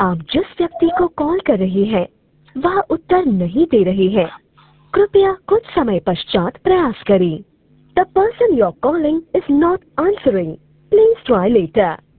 आप जिस व्यक्ति को कॉल कर रहे हैं वह उत्तर नहीं दे रहे हैं। कृपया कुछ समय पश्चात प्रयास करें। The person you're calling is not answering. Please try later.